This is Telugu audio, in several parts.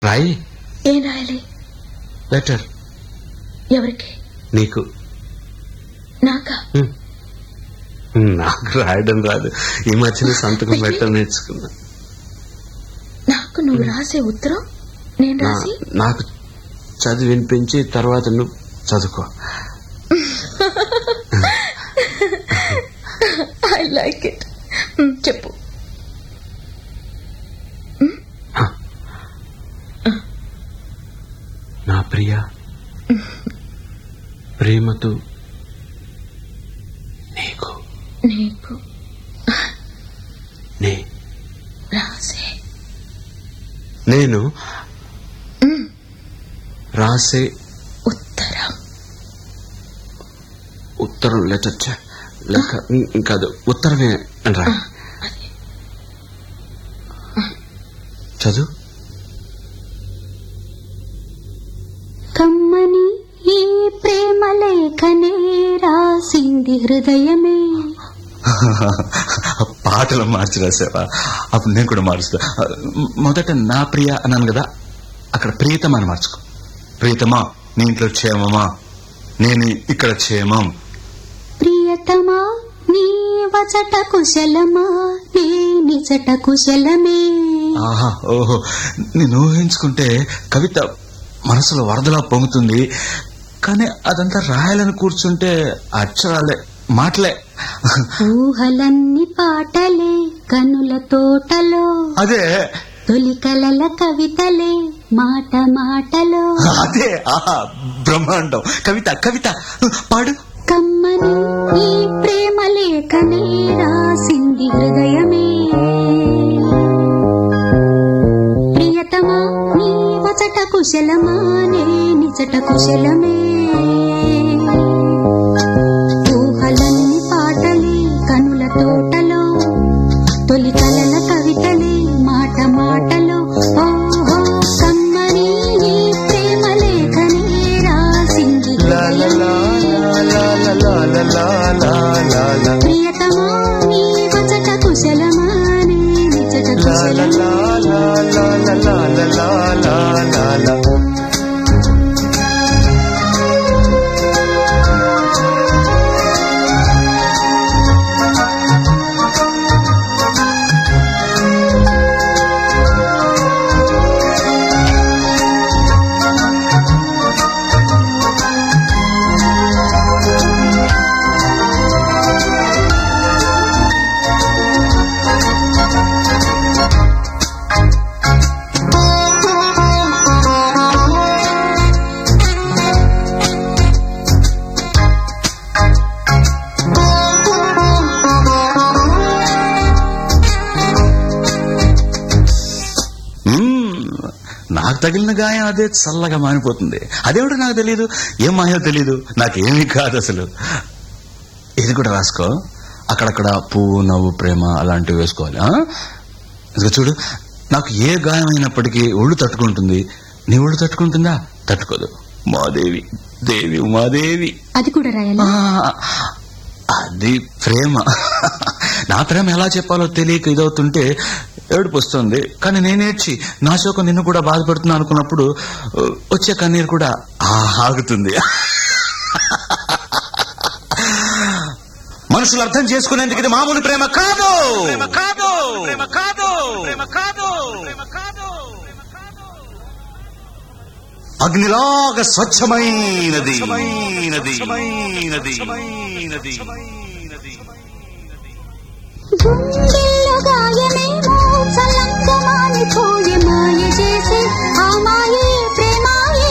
రాయి. ఏం రాయాలి? లెటర్. ఎవరికి? నీకు. నాకా? నాకు రాయడం రాదు. ఈ మధ్యన సంతకం పెట్టడం నేర్చుకున్నా. నాకు నువ్వు రాసే ఉత్తరం నేను రాసి నాకు చదివి వినిపించి తర్వాత నువ్వు చదువుకో. I like it. చెప్పు. నా ప్రియ, ప్రేమతో నీకు నీకు రాసే నేను రాసే ఉత్తరం లెటర్ లెక్క కాదు, ఉత్తరమే అని రా. చదువు. కమ్మని ఈ ప్రేమ లేఖనే రాసింది హృదయమే. పాటలు మార్చి రాసావా? అప్పుడు నేను కూడా మారుస్తా. మొదట నా ప్రియ అన్నాను కదా, అక్కడ ప్రియతమా అని మార్చుకో. ప్రియతమా, నీ ఇంట్లో క్షేమమా? నేను ఇక్కడ క్షేమం. ప్రియతమా, నీ వచట కుశలమా? నీ నిజట కుశలమే. ఆహా, ఓహో, నేను ఊహించుకుంటే కవిత మనసులో వరదలా పొంగుతుంది. కానీ అదంతా రాయాలని కూర్చుంటే అక్షరాలే, మాటలే. ఊహలన్నీ పాటలే కనుల తోటలో. అదే తొలి కలల కవితలే మాట మాటలో. అదే, ఆహా, బ్రహ్మాండం. కవిత కవిత పాడు. కమ్మని ఈ ప్రేమ లేఖనే రాసింది హృదయమే. ప్రియతమా, నీ వచట కుశలమా? నే నిజట కుశలమే. ఊహలన్నీ పాటలే కనుల తోటలో. తొలి కలల కవితలే మాట మాటలో. ఓహో, కమ్మని ఈ ప్రేమ లేఖనే రాసింది హృదయమే. ప్రియతమా, నీ వచట కుశలమా? నీ నిజట కుశలమా. నాకు తగిలిన గాయం అదే చల్లగా మానిపోతుంది. అదేమిటో నాకు తెలియదు, ఏం మాయో తెలీదు, నాకేమీ కాదు అసలు. ఇది కూడా రాసుకో. అక్కడక్కడ పువ్వు, నవ్వు, ప్రేమ అలాంటివి వేసుకోవాలి. ఇదిగో చూడు, నాకు ఏ గాయం అయినప్పటికీ ఒళ్ళు తట్టుకుంటుంది. నీ ఒళ్ళు తట్టుకుంటుందా? తట్టుకోదు. మాదేవి, దేవి ఉమాదేవి. అది కూడా రాయాలి. అది ప్రేమ. నా ప్రేమ ఎలా చెప్పాలో తెలియక ఇదవుతుంటే ఏడుపు వస్తుంది. కానీ నేనేడ్చి నా శోకం నిన్ను కూడా బాధపడుతున్నా అనుకున్నప్పుడు వచ్చే కన్నీరు కూడా ఆగుతుంది. మనుషులు అర్థం చేసుకునేందుకు ఇది మామూలు ప్రేమ కాదు. అగ్నిలాగా స్వచ్ఛమైనది. గుండెల్లో గాయమేమో చల్లంగా మానిపోయే మాయ చేసే ఆ మాయే ప్రేమాయే.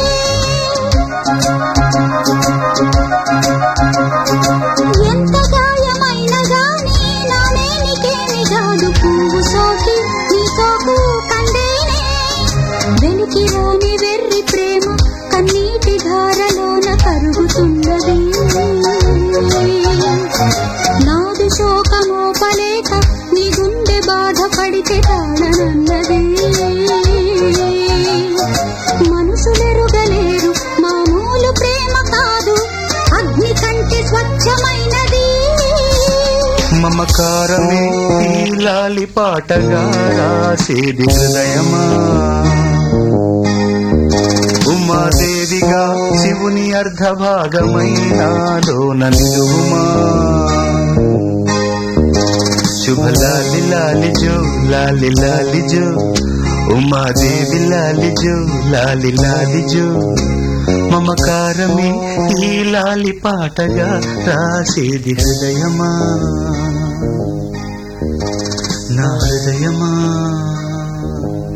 ఎంత గాయమైనా గానీ నానేనికేమి కాదు. పువ్వు సోకి నీ సోకు కండేనే. వెలికి రాని వెర్రి ప్రేమ కన్నీటి ధారలోన కరుగుతున్నది. నాది శోకమోపలేక నీ గుండె బాధపడితే తాళనన్నది. మనుషులెరుగలేరు మామూలు ప్రేమ కాదు, అగ్ని కంటే స్వచ్ఛమైనది. మమకారమే ఈ లాలి పాటగా రాసేది హృదయమా. దేవుని అర్ధ భాగమైనాలోన నిలువుమా శుభ లాలి లాలి జో లాలి లాలి జో ఉమాదేవి లాలి జో లాలి లాలి జో మమకారమే ఈ లాలి పాటగా రాసేది హృదయమా నా హృదయమా